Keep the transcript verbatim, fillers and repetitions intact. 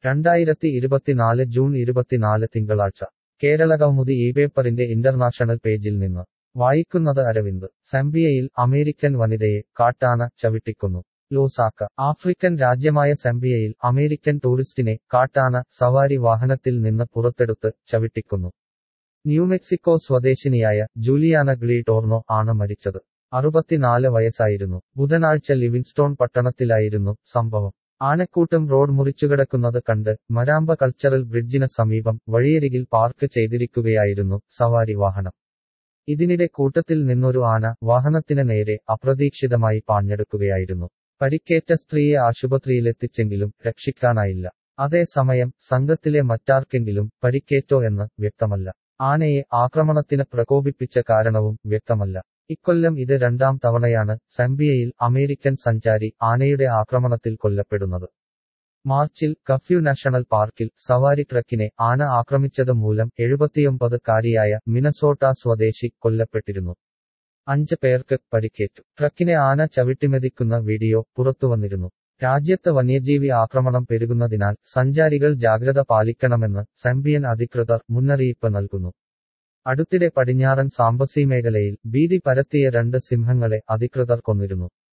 രണ്ടായിരത്തി ഇരുപത്തിനാല് ജൂൺ ഇരുപത്തിനാല് തിങ്കളാഴ്ച കേരളകൗമുദി ഈ പേപ്പറിന്റെ ഇന്റർനാഷണൽ പേജിൽ നിന്ന് വായിക്കുന്നത് അരവിന്ദ്. സംബിയയിൽ അമേരിക്കൻ വനിതയെ കാട്ടാന ചവിട്ടിക്കൊന്നു. ലൂസാക്ക. ആഫ്രിക്കൻ രാജ്യമായ സംബിയയിൽ അമേരിക്കൻ ടൂറിസ്റ്റിനെ കാട്ടാന സവാരി വാഹനത്തിൽ നിന്ന് പുറത്തെടുത്ത് ചവിട്ടിക്കൊന്നു. ന്യൂമെക്സിക്കോ സ്വദേശിനിയായ ജൂലിയാന ഗ്ലീ ടോർണോ ആണ് മരിച്ചത്. അറുപത്തിനാല് വയസ്സായിരുന്നു. ബുധനാഴ്ച ലിവിങ്സ്റ്റോൺ പട്ടണത്തിലായിരുന്നു സംഭവം. ആനക്കൂട്ടം റോഡ് മുറിച്ചുകിടക്കുന്നത് കണ്ട് മരാമ്പ കൾച്ചറൽ ബ്രിഡ്ജിന് സമീപം വഴിയരികിൽ പാർക്ക് ചെയ്തിരിക്കുകയായിരുന്നു സവാരി വാഹനം. ഇതിനിടെ കൂട്ടത്തിൽ നിന്നൊരു ആന വാഹനത്തിന് നേരെ അപ്രതീക്ഷിതമായി പാഞ്ഞെടുക്കുകയായിരുന്നു. പരിക്കേറ്റ സ്ത്രീയെ ആശുപത്രിയിലെത്തിച്ചെങ്കിലും രക്ഷിക്കാനായില്ല. അതേസമയം സംഘത്തിലെ മറ്റാർക്കെങ്കിലും പരിക്കേറ്റോ എന്ന് വ്യക്തമല്ല. ആനയെ ആക്രമണത്തിന് പ്രകോപിപ്പിച്ച കാരണവും വ്യക്തമല്ല. ഇക്കൊല്ലം ഇത് രണ്ടാം തവണയാണ് സംബിയയിൽ അമേരിക്കൻ സഞ്ചാരി ആനയുടെ ആക്രമണത്തിൽ കൊല്ലപ്പെടുന്നത്. മാർച്ചിൽ കഫ്യൂ നാഷണൽ പാർക്കിൽ സവാരി ട്രക്കിനെ ആന ആക്രമിച്ചത് മൂലം എഴുപത്തിയൊമ്പത് കാരിയായ മിനസോട്ട സ്വദേശി കൊല്ലപ്പെട്ടിരുന്നു. അഞ്ച് പേർക്ക് പരിക്കേറ്റു. ട്രക്കിനെ ആന ചവിട്ടിമെതിക്കുന്ന വീഡിയോ പുറത്തുവന്നിരുന്നു. രാജ്യത്ത് വന്യജീവി ആക്രമണം പെരുകുന്നതിനാൽ സഞ്ചാരികൾ ജാഗ്രത പാലിക്കണമെന്ന് സംബിയൻ അധികൃതർ മുന്നറിയിപ്പ് നൽകുന്നു. അടുത്തിടെ പടിഞ്ഞാറൻ സാംബസി മേഖലയിൽ ഭീതി പരത്തിയ രണ്ട് സിംഹങ്ങളെ അധികൃതർ കൊന്നിരുന്നു.